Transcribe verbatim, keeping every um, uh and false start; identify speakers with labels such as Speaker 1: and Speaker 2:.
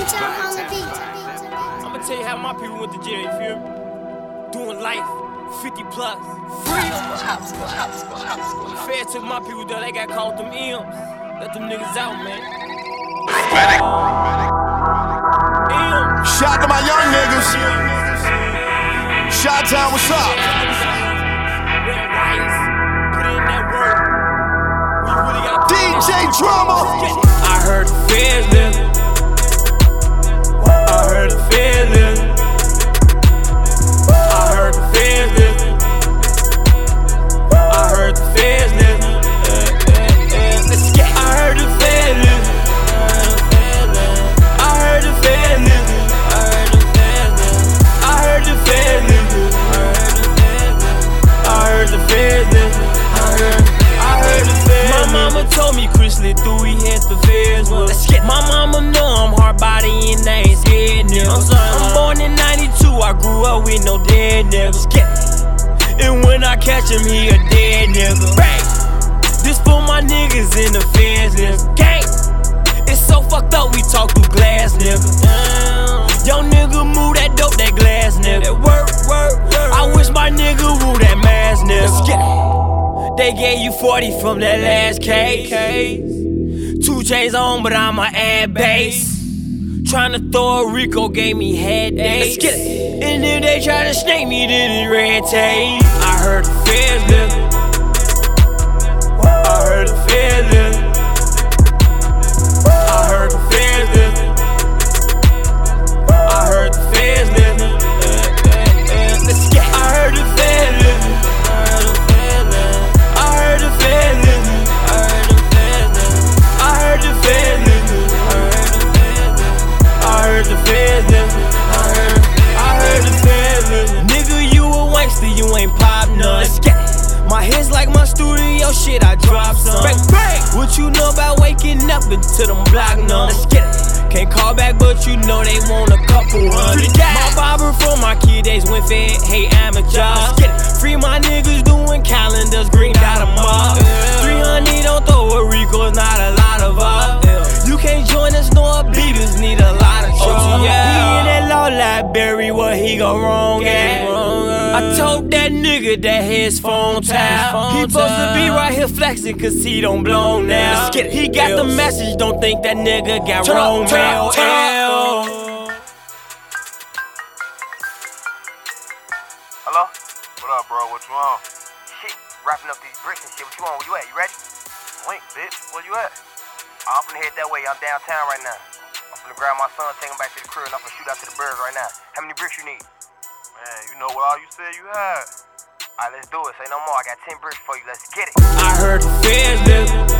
Speaker 1: I'ma tell you how my people went to jail, you feel me? Doing life, fifty plus, free. Fed took my people there, they got caught with them M's. Let them niggas out, man. M.
Speaker 2: Shout to my young niggas. Shot Town, what's up?
Speaker 1: Red Rice, put in that work. We really got
Speaker 2: D J Drama.
Speaker 1: I heard the feds living. I heard the feds living. I heard the feds living. I heard the feds living. Let's get. I heard the feds living. I heard the feds living. I heard the feds living. I heard the feds living. I heard. I heard the feds. My mama told me Chris lit through, he had the feds. Let's get. My mama know I'm hard body and I ain't scared, nigga. I'm, I'm born in ninety-two, I grew up with no dead niggas. And when I catch him, he a dead nigga. Bang! This for my niggas in the feds, nigga. Gang! It's so fucked up, we talk through glass, nigga. Yo nigga move that dope, that glass, nigga. Work, work, work. I wish my nigga move that mask, nigga. They gave you forty from that last case. Two chains on, but I'ma add bass. Tryna throw a Rico gave me headaches. And if they try to snake me, then it's red tape. I heard the feds living. I heard the feds living. I heard the feds living. I heard the feds living. Let's get. I heard the feds living. I heard the feds living. I heard the feds living. I heard the feds living. I heard, I heard the feds living. Nigga, you a wankster, you ain't pop none. Let's get it. My hits like my studio shit, I drop some. Bang, bang. What you know about waking up into them block numbers? Let's get it. Can't call back, but you know they want a couple hundred. My barber from my kid days went fed, hey amateur. Let's get it. Free my niggas doing calendars, green dot em up. three hundred don't throw a Rico, not a lot of us. You can't join us, no beaters, need a lot of trouble. He in that law library, what he go wrong at? I told that nigga that his phone tap. He supposed to be right here flexing, cause he don't blow now. He got the message, don't think that nigga got wrong mail.
Speaker 3: Hello? What up, bro? What you on?
Speaker 4: Shit, wrapping up these bricks and shit. What you on? Where you at? You ready?
Speaker 3: Link, bitch. Where you at?
Speaker 4: I'm finna head that way. I'm downtown right now. I'm finna grab my son, take him back to the crib, and I'm finna shoot out to the birds right now. How many bricks you need?
Speaker 3: Man, you know what all you said you had.
Speaker 4: Alright, let's do it. Say no more. I got ten bricks for you. Let's get it.
Speaker 1: I heard the feds living.